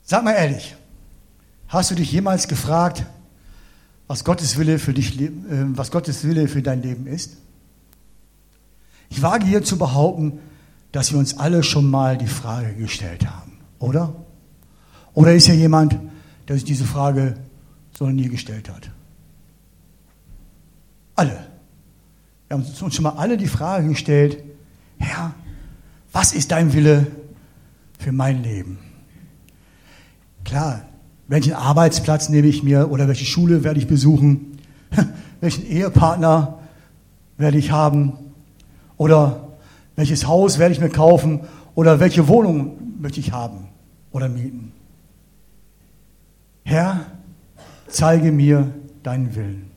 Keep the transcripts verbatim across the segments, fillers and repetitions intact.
Sag mal ehrlich, hast du dich jemals gefragt, was Gottes Wille für dich, äh, was Gottes Wille für dein Leben ist? Ich wage hier zu behaupten, dass wir uns alle schon mal die Frage gestellt haben, oder? Oder ist hier jemand, der sich diese Frage so noch nie gestellt hat? Alle. Wir haben uns schon mal alle die Frage gestellt, Herr, was ist dein Wille für mein Leben? Klar, welchen Arbeitsplatz nehme ich mir oder welche Schule werde ich besuchen? Welchen Ehepartner werde ich haben? Oder welches Haus werde ich mir kaufen? Oder welche Wohnung möchte ich haben oder mieten? Herr, zeige mir deinen Willen.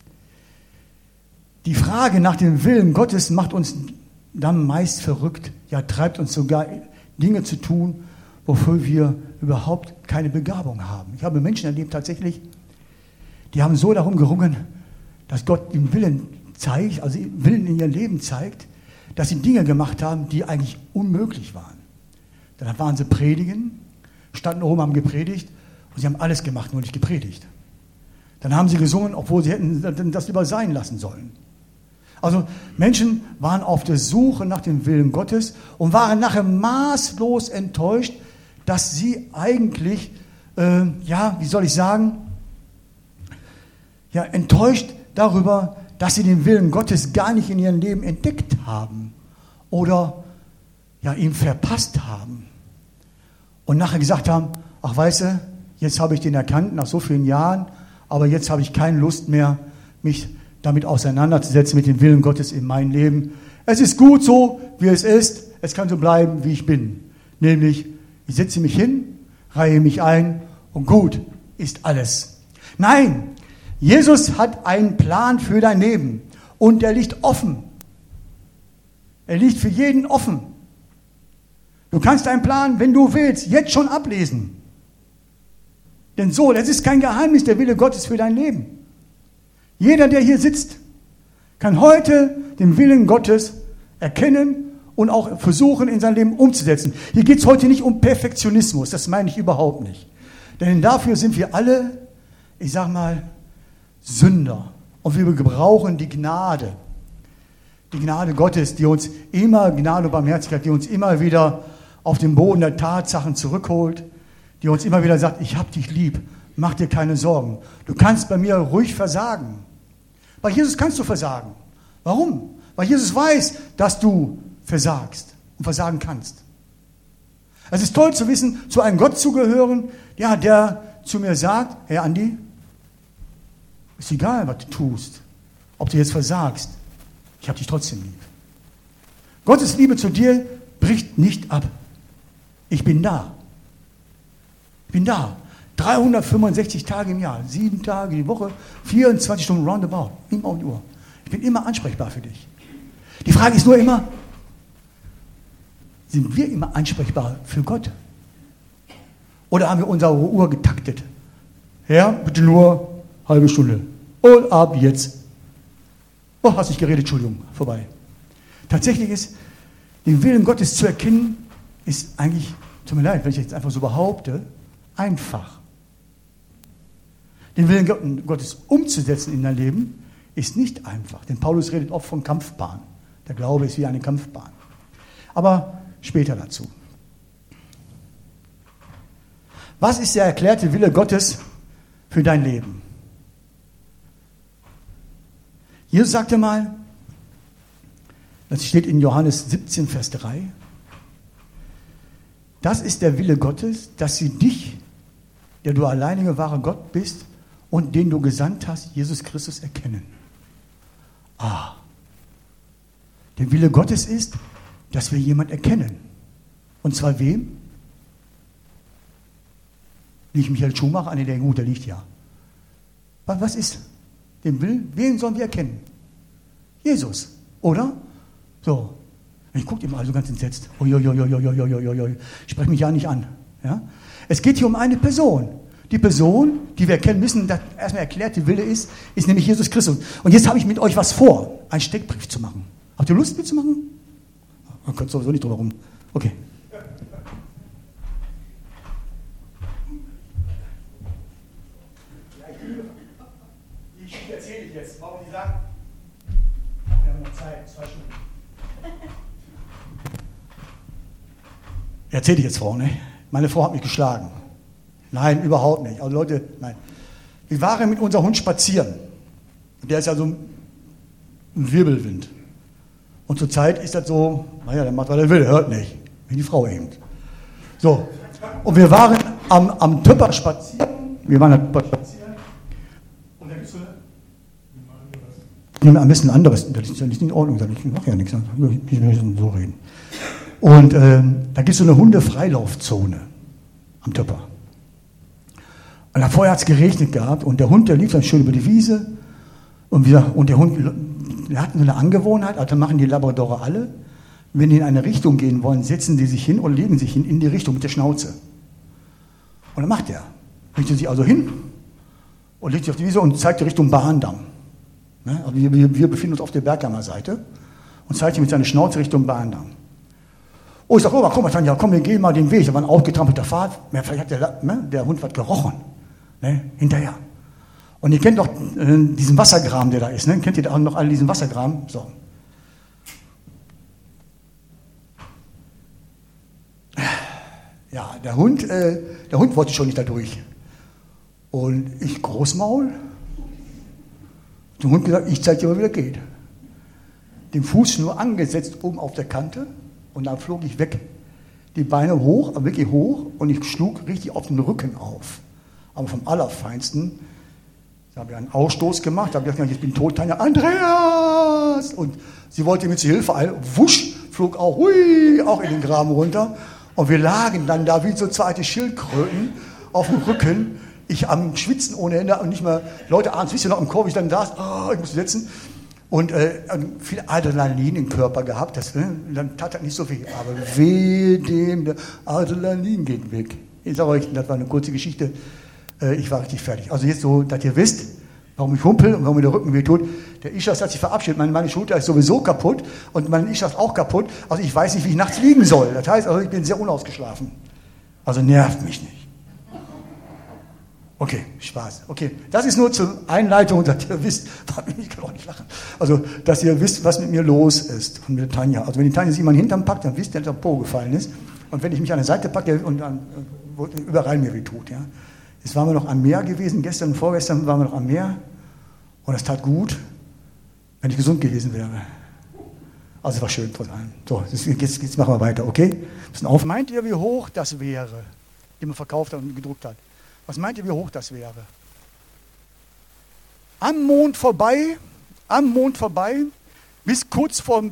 Die Frage nach dem Willen Gottes macht uns dann meist verrückt, ja treibt uns sogar Dinge zu tun, wofür wir überhaupt keine Begabung haben. Ich habe Menschen erlebt tatsächlich, die haben so darum gerungen, dass Gott den Willen zeigt, also den Willen in ihr Leben zeigt, dass sie Dinge gemacht haben, die eigentlich unmöglich waren. Dann waren sie predigen, standen oben, haben gepredigt und sie haben alles gemacht, nur nicht gepredigt. Dann haben sie gesungen, obwohl sie hätten das lieber sein lassen sollen. Also Menschen waren auf der Suche nach dem Willen Gottes und waren nachher maßlos enttäuscht, dass sie eigentlich, äh, ja, wie soll ich sagen, ja, enttäuscht darüber, dass sie den Willen Gottes gar nicht in ihrem Leben entdeckt haben oder ja, ihn verpasst haben. Und nachher gesagt haben, ach weißt du, jetzt habe ich den erkannt nach so vielen Jahren, aber jetzt habe ich keine Lust mehr, mich damit auseinanderzusetzen mit dem Willen Gottes in meinem Leben. Es ist gut so, wie es ist. Es kann so bleiben, wie ich bin. Nämlich, ich setze mich hin, reihe mich ein und gut ist alles. Nein, Jesus hat einen Plan für dein Leben und der liegt offen. Er liegt für jeden offen. Du kannst deinen Plan, wenn du willst, jetzt schon ablesen. Denn so, das ist kein Geheimnis, der Wille Gottes für dein Leben. Jeder, der hier sitzt, kann heute den Willen Gottes erkennen und auch versuchen, in sein Leben umzusetzen. Hier geht es heute nicht um Perfektionismus, das meine ich überhaupt nicht. Denn dafür sind wir alle, ich sage mal, Sünder. Und wir gebrauchen die Gnade. Die Gnade Gottes, die uns immer, Gnade und Barmherzigkeit, die uns immer wieder auf den Boden der Tatsachen zurückholt, die uns immer wieder sagt, ich hab dich lieb, mach dir keine Sorgen. Du kannst bei mir ruhig versagen. Bei Jesus kannst du versagen. Warum? Weil Jesus weiß, dass du versagst und versagen kannst. Es ist toll zu wissen, zu einem Gott zu gehören, ja, der zu mir sagt, hey Andi, ist egal, was du tust, ob du jetzt versagst, ich habe dich trotzdem lieb. Gottes Liebe zu dir bricht nicht ab. Ich bin da. Ich bin da. dreihundertfünfundsechzig Tage im Jahr, sieben Tage die Woche, vierundzwanzig Stunden roundabout, immer um die Uhr. Ich bin immer ansprechbar für dich. Die Frage ist nur immer, sind wir immer ansprechbar für Gott? Oder haben wir unsere Uhr getaktet? Herr, bitte nur halbe Stunde. Und ab jetzt. Oh, hast nicht geredet, Entschuldigung, vorbei. Tatsächlich ist, den Willen Gottes zu erkennen, ist eigentlich, tut mir leid, wenn ich jetzt einfach so behaupte, einfach. Den Willen Gottes umzusetzen in dein Leben, ist nicht einfach. Denn Paulus redet oft von Kampfbahn. Der Glaube ist wie eine Kampfbahn. Aber später dazu. Was ist der erklärte Wille Gottes für dein Leben? Jesus sagte mal, das steht in Johannes siebzehn, Vers drei, das ist der Wille Gottes, dass sie dich, der du alleinige wahre Gott bist und den du gesandt hast, Jesus Christus, erkennen. Ah, der Wille Gottes ist, dass wir jemanden erkennen. Und zwar wem? Nicht Michael Schumacher, an der gut, der liegt ja. Was ist den Willen? Wen sollen wir erkennen? Jesus, oder? So. Ich gucke immer also ganz entsetzt. Uiuiuiuiuiuiui. Sprech mich ja nicht an. Ja? Es geht hier um eine Person. Die Person, die wir erkennen müssen, dass erstmal erklärt, die Wille ist, ist nämlich Jesus Christus. Und jetzt habe ich mit euch was vor, einen Steckbrief zu machen. Habt ihr Lust mitzumachen? Man kommt sowieso nicht drum herum. Okay. erzähle ich jetzt. Warum die sagen, wir haben noch Zeit, zwei Stunden. Erzähle ich jetzt, Frau, ne? Meine Frau hat mich geschlagen. Nein, überhaupt nicht. Also Leute, nein. Wir waren mit unserem Hund spazieren. Der ist ja so ein Wirbelwind. Und zurzeit ist das so, naja, der macht, was er will, hört nicht. Wie die Frau eben. So. Und wir waren am, am Töpper spazieren. Wir waren am Töpper spazieren. Und da gibt es so eine... Am besten ein anderes. Das ist ja nicht in Ordnung. Ich mache ja nichts. Ich will so reden. Und äh, da gibt es so eine Hundefreilaufzone am Töpper. Und da vorher hat es geregnet gehabt und der Hund, der lief dann schön über die Wiese. Und, wir, und der Hund, wir hatten so eine Angewohnheit, also machen die Labradorer alle, wenn die in eine Richtung gehen wollen, setzen die sich hin und legen sich hin in die Richtung mit der Schnauze. Und dann macht er. Richtet sich also hin und legt sich auf die Wiese und zeigt die Richtung Bahndamm. Ne? Also wir, wir, wir befinden uns auf der Berghammer Seite und zeigt mit seiner Schnauze Richtung Bahndamm. Oh, ich sage, oh, guck mal, Tanja, komm, wir gehen mal den Weg. Da war ein aufgetrampelter Pfad. Vielleicht hat der, ne, der Hund was gerochen. Ne, hinterher. Und ihr kennt doch äh, diesen Wassergraben, der da ist. Ne? Kennt ihr auch noch alle diesen Wassergraben? So. Ja, der Hund, äh, der Hund wollte schon nicht da durch. Und ich Großmaul. Dem Hund gesagt, ich zeig dir mal, wie das geht. Den Fuß nur angesetzt oben auf der Kante und dann flog ich weg. Die Beine hoch, aber wirklich hoch und ich schlug richtig auf den Rücken auf. Aber vom Allerfeinsten. Da habe ich einen Ausstoß gemacht, da habe ich gesagt, ich bin tot, Tanja, Andreas! Und sie wollte mir zu Hilfe eilen, wusch, flog auch, hui, auch in den Graben runter. Und wir lagen dann da wie so zwei alte Schildkröten auf dem Rücken. Ich am Schwitzen ohne Ende und nicht mehr, Leute, abends, wisst ihr noch, im Korb, ich dann da, oh, ich musste sitzen. Und äh, viel Adrenalin im Körper gehabt, das, ne, dann tat das nicht so weh. Aber weh dem, der Adrenalin geht weg. Ich sage euch, das war eine kurze Geschichte. Ich war richtig fertig. Also jetzt so, dass ihr wisst, warum ich humpel und warum mir der Rücken weh tut. Der Ischas hat sich verabschiedet. Meine, meine Schulter ist sowieso kaputt und mein Ischas auch kaputt. Also ich weiß nicht, wie ich nachts liegen soll. Das heißt, also ich bin sehr unausgeschlafen. Also nervt mich nicht. Okay, Spaß. Okay, das ist nur zur Einleitung, dass ihr wisst, ich kann auch nicht lachen. Also, dass ihr wisst, was mit mir los ist und mit Tanja. Also wenn die Tanja sich mal in den Hintern packt, dann wisst ihr, dass der Po gefallen ist. Und wenn ich mich an der Seite packe und dann überall mir weh tut, ja. Jetzt waren wir noch am Meer gewesen, gestern und vorgestern waren wir noch am Meer und es tat gut, wenn ich gesund gewesen wäre. Also es war schön trotz allem. So, jetzt, jetzt machen wir weiter, okay? Auf. Meint ihr, wie hoch das wäre, den man verkauft hat und gedruckt hat? Was meint ihr, wie hoch das wäre? Am Mond vorbei, am Mond vorbei, bis kurz vor...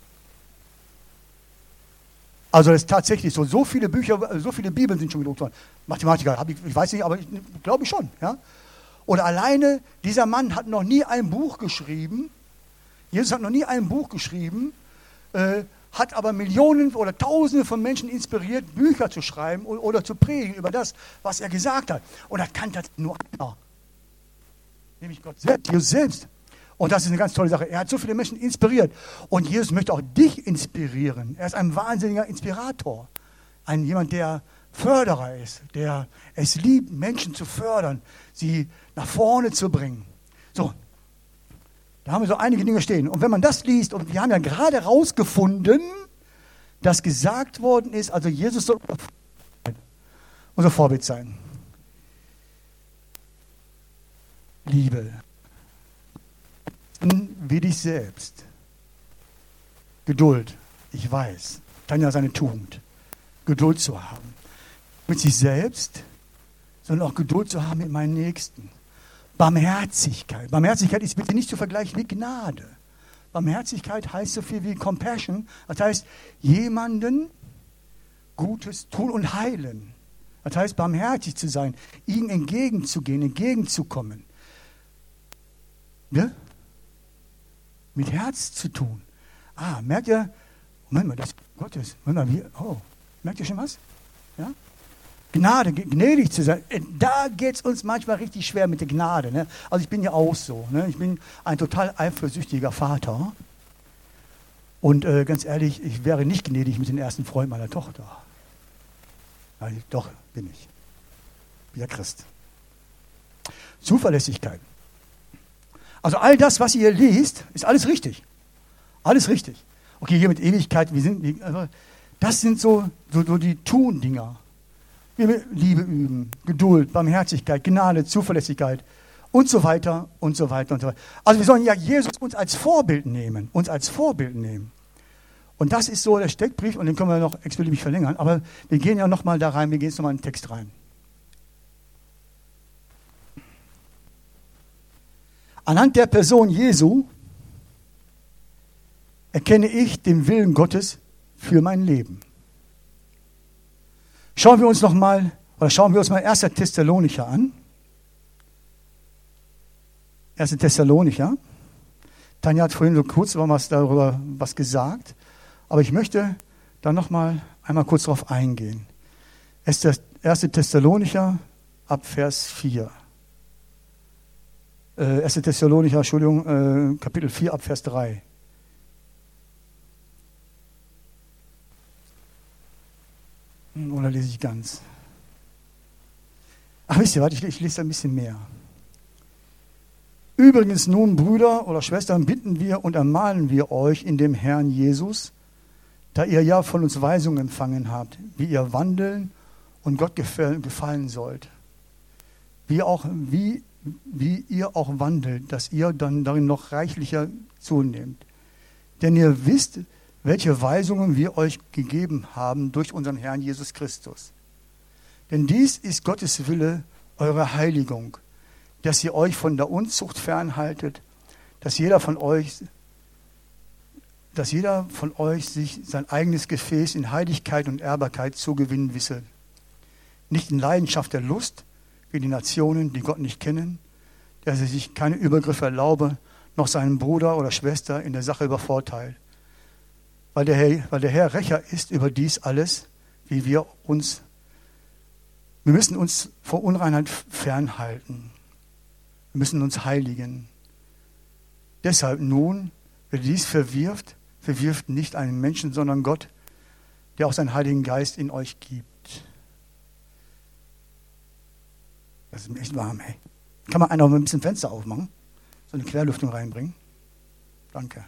Also das ist tatsächlich so. So viele Bücher, so viele Bibeln sind schon gedruckt worden. Mathematiker, hab ich, ich weiß nicht, aber ich glaube ich schon. Ja? Oder alleine, dieser Mann hat noch nie ein Buch geschrieben. Jesus hat noch nie ein Buch geschrieben, äh, hat aber Millionen oder Tausende von Menschen inspiriert, Bücher zu schreiben oder, oder zu predigen über das, was er gesagt hat. Und das kann das nur einer. Nämlich Gott selbst, Jesus selbst. Und das ist eine ganz tolle Sache. Er hat so viele Menschen inspiriert. Und Jesus möchte auch dich inspirieren. Er ist ein wahnsinniger Inspirator. Ein jemand, der Förderer ist, der es liebt, Menschen zu fördern, sie nach vorne zu bringen. So, da haben wir so einige Dinge stehen. Und wenn man das liest, und wir haben ja gerade herausgefunden, dass gesagt worden ist, also Jesus soll unser Vorbild sein. Liebe. Wie dich selbst. Geduld. Ich weiß. Tanja ist eine Tugend. Geduld zu haben. Mit sich selbst, sondern auch Geduld zu haben mit meinen Nächsten. Barmherzigkeit. Barmherzigkeit ist bitte nicht zu vergleichen mit Gnade. Barmherzigkeit heißt so viel wie Compassion. Das heißt, jemanden Gutes tun und heilen. Das heißt, barmherzig zu sein, ihm entgegenzugehen, entgegenzukommen. Ne? Mit Herz zu tun. Ah, merkt ihr, Moment mal, das ist Gottes. Moment mal, wie, oh, merkt ihr schon was? Ja? Gnade, gnädig zu sein, da geht es uns manchmal richtig schwer mit der Gnade. Ne? Also ich bin ja auch so. Ne? Ich bin ein total eifersüchtiger Vater. Und äh, ganz ehrlich, ich wäre nicht gnädig mit dem ersten Freund meiner Tochter. Ja, doch, bin ich. Bin ja Christ. Zuverlässigkeit. Also all das, was ihr liest, ist alles richtig. Alles richtig. Okay, hier mit Ewigkeit, wir sind, das sind so, so, so die Tun-Dinger. Liebe üben, Geduld, Barmherzigkeit, Gnade, Zuverlässigkeit und so weiter und so weiter und so weiter. Also wir sollen ja Jesus uns als Vorbild nehmen, uns als Vorbild nehmen. Und das ist so der Steckbrief und den können wir noch x-beliebig verlängern, aber wir gehen ja nochmal da rein, wir gehen jetzt nochmal in den Text rein. Anhand der Person Jesu erkenne ich den Willen Gottes für mein Leben. Schauen wir uns noch mal, oder schauen wir uns mal erster Thessalonicher an. erster Thessalonicher. Tanja hat vorhin so kurz was darüber was gesagt, aber ich möchte da noch mal einmal kurz drauf eingehen. erster Thessalonicher ab Vers vier. Äh, erster Thessalonicher, Entschuldigung, äh, Kapitel vier ab Vers drei. Oder lese ich ganz? Ach, wisst ihr was, ich, ich lese ein bisschen mehr. Übrigens nun, Brüder oder Schwestern, bitten wir und ermahnen wir euch in dem Herrn Jesus, da ihr ja von uns Weisung empfangen habt, wie ihr wandeln und Gott gefallen sollt. Wie, auch, wie, wie ihr auch wandelt, dass ihr dann darin noch reichlicher zunehmt. Denn ihr wisst, welche Weisungen wir euch gegeben haben durch unseren Herrn Jesus Christus. Denn dies ist Gottes Wille, eure Heiligung, dass ihr euch von der Unzucht fernhaltet, dass jeder von euch, dass jeder von euch sich sein eigenes Gefäß in Heiligkeit und Ehrbarkeit zu gewinnen wisse. Nicht in Leidenschaft der Lust, wie die Nationen, die Gott nicht kennen, dass er sich keine Übergriffe erlaube, noch seinen Bruder oder Schwester in der Sache übervorteilt. Weil der, Herr, weil der Herr Rächer ist über dies alles, wie wir uns, wir müssen uns vor Unreinheit fernhalten. Wir müssen uns heiligen. Deshalb nun, wer dies verwirft, verwirft nicht einen Menschen, sondern Gott, der auch seinen Heiligen Geist in euch gibt. Das ist mir echt warm, ey. Kann man einer mal ein bisschen Fenster aufmachen? So eine Querlüftung reinbringen? Danke.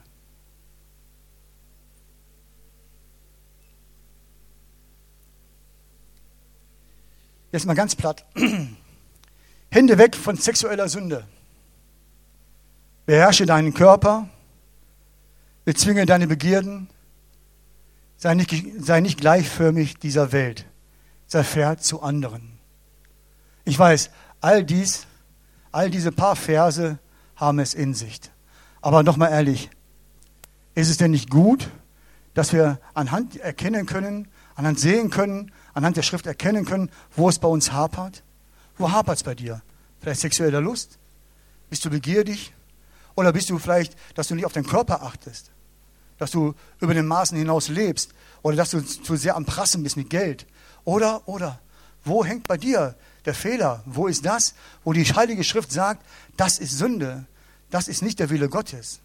Jetzt mal ganz platt. Hände weg von sexueller Sünde. Beherrsche deinen Körper. Bezwinge deine Begierden. Sei nicht, sei nicht gleichförmig dieser Welt. Sei fair zu anderen. Ich weiß, all dies, all diese paar Verse haben es in sich. Aber nochmal ehrlich, ist es denn nicht gut, dass wir anhand erkennen können, anhand sehen können, anhand der Schrift erkennen können, wo es bei uns hapert? Wo hapert es bei dir? Vielleicht sexueller Lust? Bist du begierig? Oder bist du vielleicht, dass du nicht auf deinen Körper achtest? Dass du über den Maßen hinaus lebst? Oder dass du zu sehr am Prassen bist mit Geld? Oder, oder, wo hängt bei dir der Fehler? Wo ist das, wo die Heilige Schrift sagt, das ist Sünde, das ist nicht der Wille Gottes?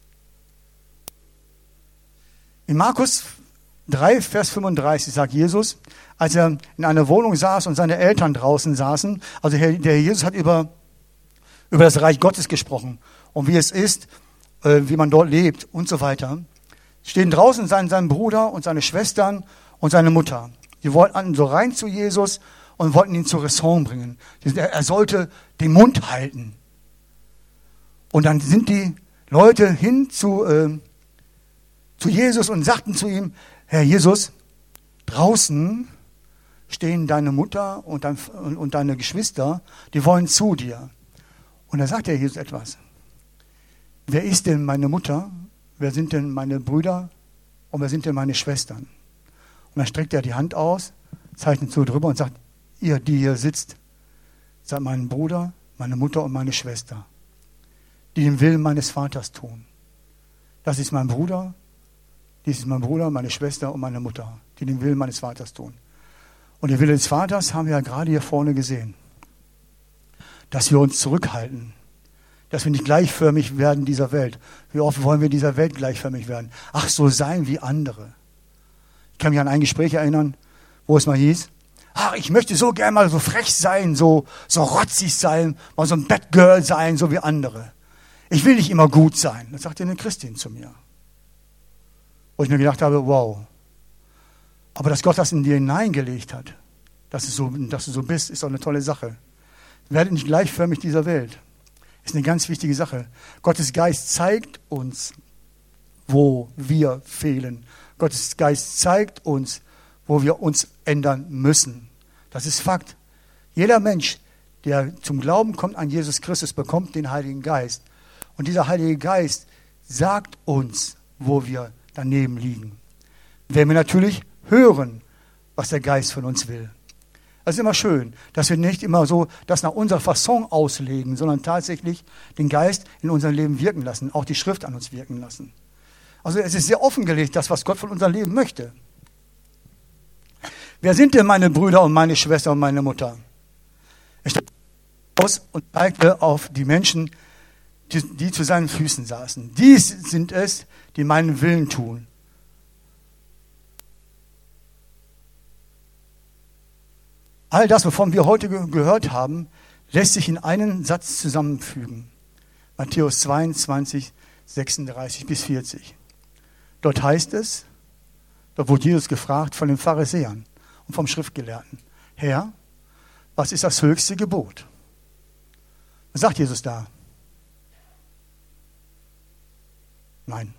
In Markus drei, Vers fünfunddreißig sagt Jesus, als er in einer Wohnung saß und seine Eltern draußen saßen, also der Herr Jesus hat über, über das Reich Gottes gesprochen und wie es ist, äh, wie man dort lebt und so weiter, stehen draußen sein, sein Bruder und seine Schwestern und seine Mutter. Die wollten so rein zu Jesus und wollten ihn zur Raison bringen. Er sollte den Mund halten. Und dann sind die Leute hin zu, äh, zu Jesus und sagten zu ihm, Herr Jesus, draußen stehen deine Mutter und, dein, und deine Geschwister, die wollen zu dir. Und da sagt der Jesus etwas. Wer ist denn meine Mutter? Wer sind denn meine Brüder? Und wer sind denn meine Schwestern? Und dann streckt er die Hand aus, zeichnet so drüber und sagt, ihr, die hier sitzt, seid mein Bruder, meine Mutter und meine Schwester, die den Willen meines Vaters tun. Das ist mein Bruder, dies ist mein Bruder, meine Schwester und meine Mutter, die den Willen meines Vaters tun. Und den Willen des Vaters haben wir ja gerade hier vorne gesehen. Dass wir uns zurückhalten. Dass wir nicht gleichförmig werden dieser Welt. Wie oft wollen wir dieser Welt gleichförmig werden? Ach, so sein wie andere. Ich kann mich an ein Gespräch erinnern, wo es mal hieß, ach, ich möchte so gerne mal so frech sein, so, so rotzig sein, mal so ein Bad Girl sein, so wie andere. Ich will nicht immer gut sein. Das sagte eine Christin zu mir. Wo ich mir gedacht habe, wow. Aber dass Gott das in dir hineingelegt hat, dass du so, dass du so bist, ist doch eine tolle Sache. Werde nicht gleichförmig dieser Welt. Ist eine ganz wichtige Sache. Gottes Geist zeigt uns, wo wir fehlen. Gottes Geist zeigt uns, wo wir uns ändern müssen. Das ist Fakt. Jeder Mensch, der zum Glauben kommt an Jesus Christus, bekommt den Heiligen Geist. Und dieser Heilige Geist sagt uns, wo wir daneben liegen. Wenn wir natürlich hören, was der Geist von uns will. Es ist immer schön, dass wir nicht immer so das nach unserer Fasson auslegen, sondern tatsächlich den Geist in unserem Leben wirken lassen, auch die Schrift an uns wirken lassen. Also es ist sehr offengelegt, das, was Gott von unserem Leben möchte. Wer sind denn meine Brüder und meine Schwester und meine Mutter? Er stellt aus und zeigte auf die Menschen, die, die zu seinen Füßen saßen. Dies sind es, die meinen Willen tun. All das, wovon wir heute ge- gehört haben, lässt sich in einen Satz zusammenfügen. Matthäus zweiundzwanzig, sechsunddreißig bis vierzig. Dort heißt es, dort wurde Jesus gefragt von den Pharisäern und vom Schriftgelehrten: Herr, was ist das höchste Gebot? Was sagt Jesus da? Nein.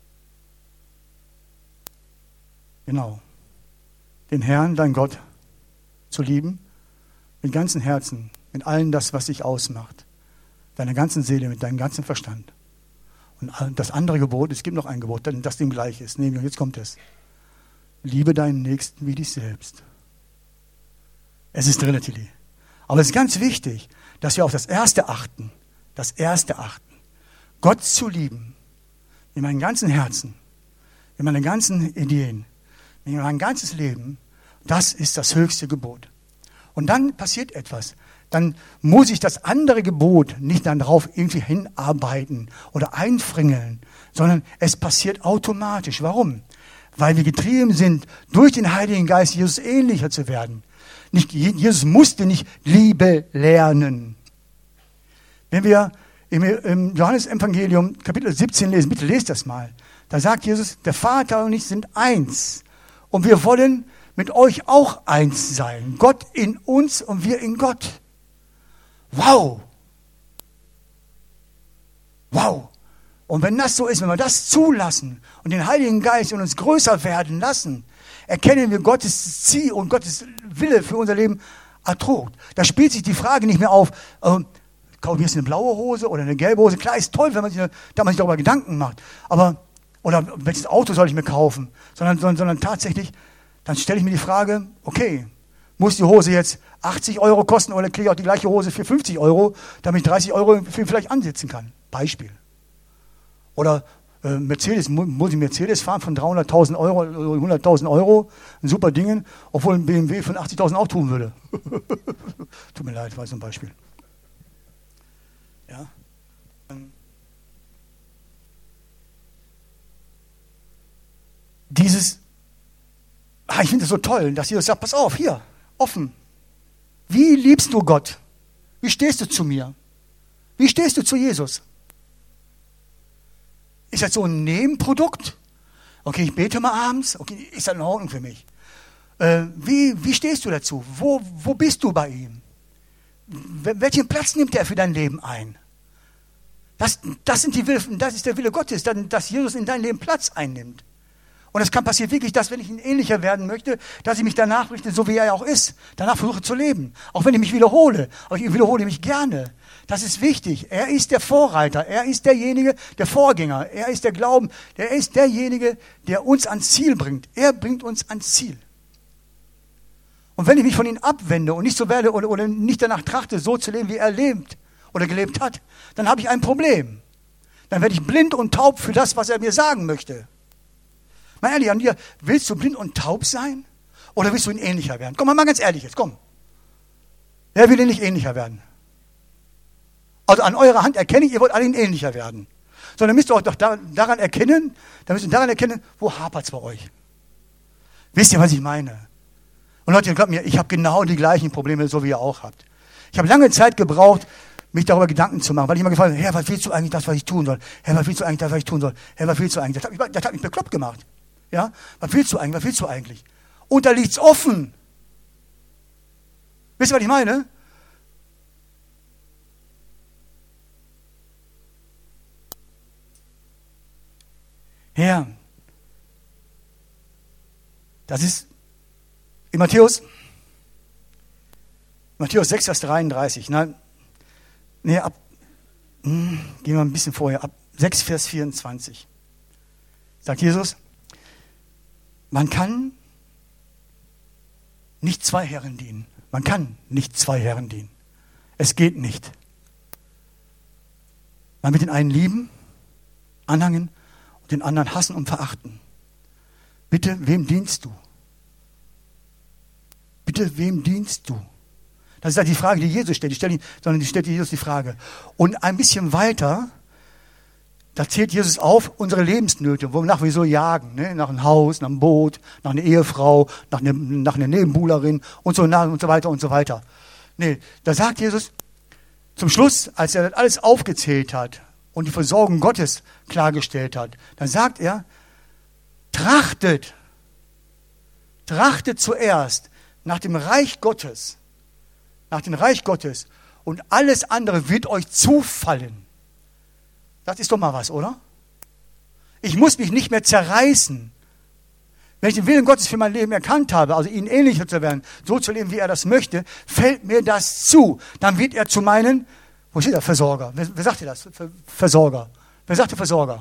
Genau. Den Herrn, dein Gott, zu lieben, mit ganzem Herzen, mit allem das, was dich ausmacht, deiner ganzen Seele, mit deinem ganzen Verstand. Und das andere Gebot, es gibt noch ein Gebot, das dem gleich ist. Nee, jetzt kommt es. Liebe deinen Nächsten wie dich selbst. Es ist drin, Tilly. Aber es ist ganz wichtig, dass wir auf das Erste achten. Das Erste achten. Gott zu lieben, mit meinem ganzen Herzen, mit meinen ganzen Ideen, mit meinem ganzes Leben. Das ist das höchste Gebot. Und dann passiert etwas. Dann muss ich das andere Gebot nicht dann darauf irgendwie hinarbeiten oder einfringeln, sondern es passiert automatisch. Warum? Weil wir getrieben sind, durch den Heiligen Geist Jesus ähnlicher zu werden. Nicht, Jesus musste nicht Liebe lernen. Wenn wir im, im Johannesevangelium Kapitel siebzehn lesen, bitte lest das mal, da sagt Jesus, der Vater und ich sind eins. Und wir wollen mit euch auch eins sein. Gott in uns und wir in Gott. Wow! Wow! Und wenn das so ist, wenn wir das zulassen und den Heiligen Geist in uns größer werden lassen, erkennen wir Gottes Ziel und Gottes Wille für unser Leben ertrugt. Da spielt sich die Frage nicht mehr auf, äh, kaufe ich jetzt eine blaue Hose oder eine gelbe Hose. Klar, ist toll, wenn man sich, da man sich darüber Gedanken macht. Aber, oder welches Auto soll ich mir kaufen? Sondern, sondern, sondern tatsächlich, dann stelle ich mir die Frage, okay, muss die Hose jetzt achtzig Euro kosten oder kriege ich auch die gleiche Hose für fünfzig Euro, damit ich dreißig Euro für vielleicht ansetzen kann? Beispiel. Oder äh, Mercedes, muss ich Mercedes fahren von dreihunderttausend Euro oder hunderttausend Euro, ein super Ding, obwohl ein B M W von achtzigtausend auch tun würde. Tut mir leid, war so ein Beispiel. Ja. Dieses, ah, ich finde es so toll, dass Jesus sagt, pass auf, hier, offen. Wie liebst du Gott? Wie stehst du zu mir? Wie stehst du zu Jesus? Ist das so ein Nebenprodukt? Okay, ich bete mal abends. Okay, ist das in Ordnung für mich? Äh, wie, wie stehst du dazu? Wo, wo bist du bei ihm? Welchen Platz nimmt er für dein Leben ein? Das, das, sind die Wille, das ist der Wille Gottes, dass Jesus in dein Leben Platz einnimmt. Und es kann passieren wirklich, dass wenn ich ihn ähnlicher werden möchte, dass ich mich danach richte, so wie er auch ist. Danach versuche zu leben. Auch wenn ich mich wiederhole. Aber ich wiederhole mich gerne. Das ist wichtig. Er ist der Vorreiter. Er ist derjenige, der Vorgänger. Er ist der Glauben. Er ist derjenige, der uns ans Ziel bringt. Er bringt uns ans Ziel. Und wenn ich mich von ihm abwende und nicht so werde oder, oder nicht danach trachte, so zu leben, wie er lebt oder gelebt hat, dann habe ich ein Problem. Dann werde ich blind und taub für das, was er mir sagen möchte. Mal ehrlich an dir, willst du blind und taub sein? Oder willst du ihn ähnlicher werden? Komm mal, mal ganz ehrlich jetzt, komm. Wer will ihn nicht ähnlicher werden? Also an eurer Hand erkenne ich, ihr wollt alle ihn ähnlicher werden. Sondern müsst ihr euch doch daran erkennen, dann müsst ihr daran erkennen, wo hapert es bei euch? Wisst ihr, was ich meine? Und Leute, glaubt mir, ich habe genau die gleichen Probleme, so wie ihr auch habt. Ich habe lange Zeit gebraucht, mich darüber Gedanken zu machen, weil ich immer gefragt habe, Herr, was willst du eigentlich das, was ich tun soll? Herr, was willst du eigentlich das, was ich tun soll? Herr, was willst du eigentlich? Das hat mich, das hat mich bekloppt gemacht. Ja? Was willst du eigentlich? Was willst du eigentlich? Und da liegt's offen. Wisst ihr, was ich meine? Herr, das ist in Matthäus, Matthäus sechs, Vers dreiunddreißig. Nein, nee, ab, hm, gehen wir ein bisschen vorher, ab sechs, Vers vierundzwanzig. Sagt Jesus, man kann nicht zwei Herren dienen. Man kann nicht zwei Herren dienen. Es geht nicht. Man wird den einen lieben, anhangen und den anderen hassen und verachten. Bitte, wem dienst du? Bitte, wem dienst du? Das ist halt die Frage, die Jesus stellt, die stellt, sondern die stellt Jesus die Frage. Und ein bisschen weiter, da zählt Jesus auf unsere Lebensnöte, wonach wir so jagen, ne? Nach einem Haus, nach einem Boot, nach einer Ehefrau, nach, eine, nach einer Nebenbuhlerin und so, und so weiter und so weiter. Nee, da sagt Jesus zum Schluss, als er das alles aufgezählt hat und die Versorgung Gottes klargestellt hat, dann sagt er, trachtet, trachtet zuerst nach dem Reich Gottes, nach dem Reich Gottes und alles andere wird euch zufallen. Das ist doch mal was, oder? Ich muss mich nicht mehr zerreißen. Wenn ich den Willen Gottes für mein Leben erkannt habe, also ihn ähnlicher zu werden, so zu leben, wie er das möchte, fällt mir das zu. Dann wird er zu meinen, wo steht der Versorger? Wer, wer sagt dir das? Versorger. Wer sagt der Versorger?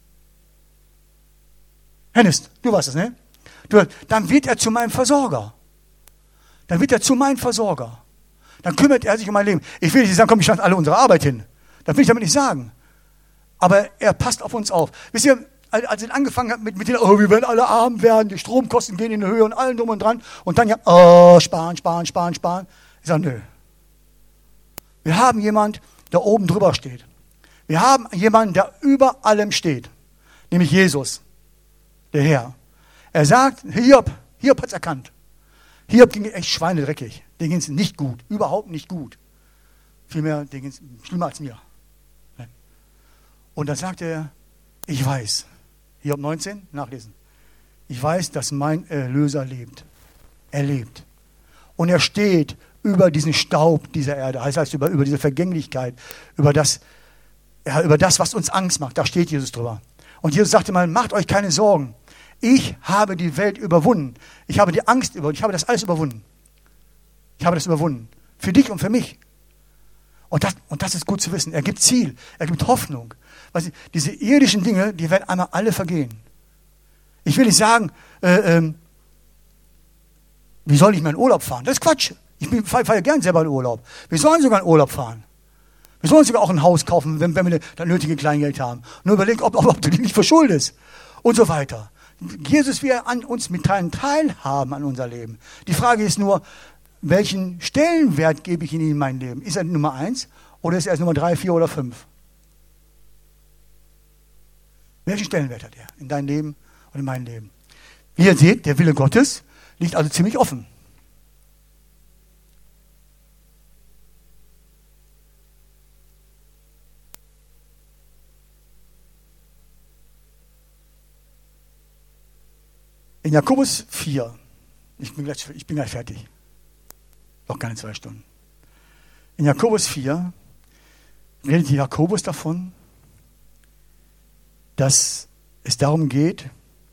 Hennes, du warst es, ne? Du, dann wird er zu meinem Versorger. Dann wird er zu meinem Versorger. Dann kümmert er sich um mein Leben. Ich will nicht sagen, komm, ich schalte alle unsere Arbeit hin. Das will ich damit nicht sagen. Aber er passt auf uns auf. Wisst ihr, als er angefangen hat mit, mit den, oh, wir werden alle arm werden, die Stromkosten gehen in die Höhe und allen drum und dran. Und dann ja, oh, sparen, sparen, sparen, sparen. Ich sage, nö. Wir haben jemand, der oben drüber steht. Wir haben jemanden, der über allem steht. Nämlich Jesus, der Herr. Er sagt, Hiob, Hiob hat es erkannt. Hiob ging echt schweinedreckig. Dem ging es nicht gut, überhaupt nicht gut. Vielmehr, dem ging es schlimmer als mir. Und dann sagte er, ich weiß, Hiob neunzehn, nachlesen, ich weiß, dass mein Erlöser lebt. Er lebt. Und er steht über diesen Staub dieser Erde, das heißt über, über diese Vergänglichkeit, über das, ja, über das, was uns Angst macht. Da steht Jesus drüber. Und Jesus sagte mal, macht euch keine Sorgen. Ich habe die Welt überwunden. Ich habe die Angst überwunden. Ich habe das alles überwunden. Ich habe das überwunden. Für dich und für mich. Und das, und das ist gut zu wissen. Er gibt Ziel. Er gibt Hoffnung. Weißt du, diese irdischen Dinge, die werden einmal alle vergehen. Ich will nicht sagen, äh, ähm, wie soll ich mal in Urlaub fahren? Das ist Quatsch. Ich fahre fahr ja gern selber in Urlaub. Wir sollen sogar in Urlaub fahren. Wir sollen sogar auch ein Haus kaufen, wenn, wenn wir das nötige Kleingeld haben. Nur überlegen, ob, ob, ob du dich nicht verschuldest. Und so weiter. Jesus will an uns mit Teilen teilhaben an unser Leben. Die Frage ist nur, welchen Stellenwert gebe ich in mein Leben? Ist er Nummer eins oder ist er Nummer drei, vier oder fünf? Welchen Stellenwert hat er in deinem Leben und in meinem Leben? Wie ihr seht, der Wille Gottes liegt also ziemlich offen. In Jakobus vier, ich bin gleich, ich bin gleich fertig, noch keine zwei Stunden. In Jakobus vier redet Jakobus davon, dass es darum geht,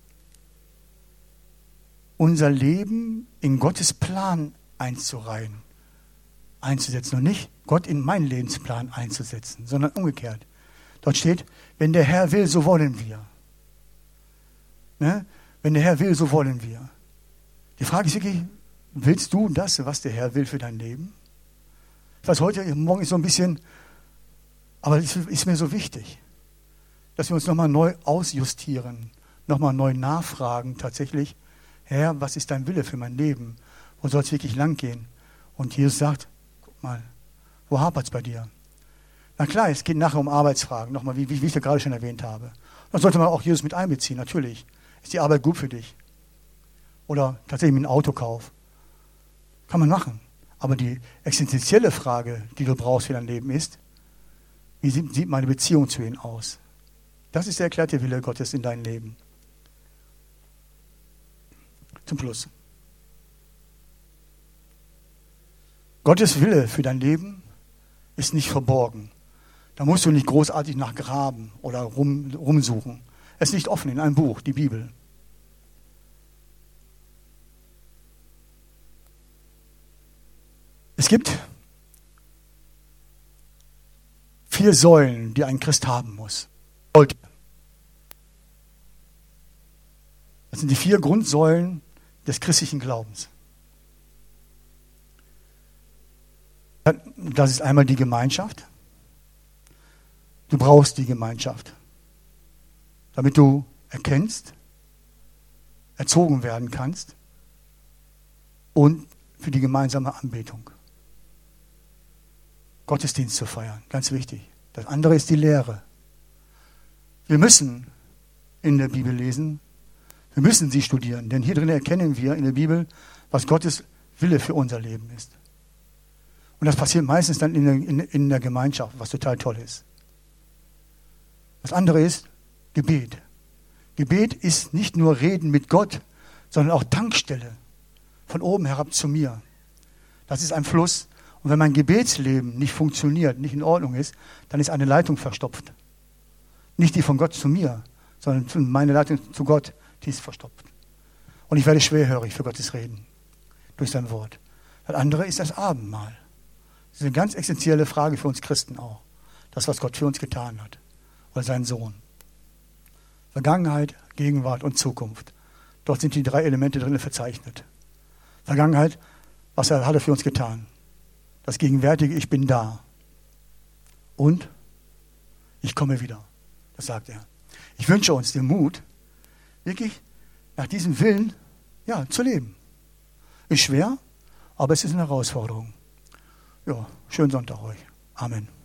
unser Leben in Gottes Plan einzureihen, einzusetzen und nicht Gott in meinen Lebensplan einzusetzen, sondern umgekehrt. Dort steht, wenn der Herr will, so wollen wir. Ne? Wenn der Herr will, so wollen wir. Die Frage ist wirklich, willst du das, was der Herr will für dein Leben? Ich weiß, heute, morgen ist so ein bisschen, aber es ist mir so wichtig, dass wir uns nochmal neu ausjustieren, nochmal neu nachfragen tatsächlich, Herr, was ist dein Wille für mein Leben? Wo soll es wirklich lang gehen? Und Jesus sagt, guck mal, wo hapert es bei dir? Na klar, es geht nachher um Arbeitsfragen, nochmal, wie, wie ich ja gerade schon erwähnt habe. Da sollte man auch Jesus mit einbeziehen, natürlich. Ist die Arbeit gut für dich? Oder tatsächlich mit einem Autokauf? Kann man machen. Aber die existenzielle Frage, die du brauchst für dein Leben ist, Wie sieht, sieht meine Beziehung zu ihm aus? Das ist der erklärte Wille Gottes in deinem Leben. Zum Schluss. Gottes Wille für dein Leben ist nicht verborgen. Da musst du nicht großartig nachgraben oder rum, rumsuchen. Es liegt offen in einem Buch, die Bibel. Es gibt vier Säulen, die ein Christ haben muss. Das sind die vier Grundsäulen des christlichen Glaubens. Das ist einmal die Gemeinschaft. Du brauchst die Gemeinschaft, damit du erkennst, erzogen werden kannst und für die gemeinsame Anbetung. Gottesdienst zu feiern, ganz wichtig. Das andere ist die Lehre. Wir müssen in der Bibel lesen, wir müssen sie studieren, denn hier drin erkennen wir in der Bibel, was Gottes Wille für unser Leben ist. Und das passiert meistens dann in der, in, in der Gemeinschaft, was total toll ist. Das andere ist Gebet. Gebet ist nicht nur Reden mit Gott, sondern auch Tankstelle. Von oben herab zu mir. Das ist ein Fluss. Und wenn mein Gebetsleben nicht funktioniert, nicht in Ordnung ist, dann ist eine Leitung verstopft. Nicht die von Gott zu mir, sondern meine Leitung zu Gott, die ist verstopft. Und ich werde schwerhörig für Gottes Reden. Durch sein Wort. Das andere ist das Abendmahl. Das ist eine ganz essentielle Frage für uns Christen auch. Das, was Gott für uns getan hat. Oder sein Sohn. Vergangenheit, Gegenwart und Zukunft. Dort sind die drei Elemente drin verzeichnet. Vergangenheit, was er hat er für uns getan. Das Gegenwärtige, ich bin da. Und ich komme wieder. Das sagt er. Ich wünsche uns den Mut, wirklich nach diesem Willen ja, zu leben. Ist schwer, aber es ist eine Herausforderung. Ja, schönen Sonntag euch. Amen.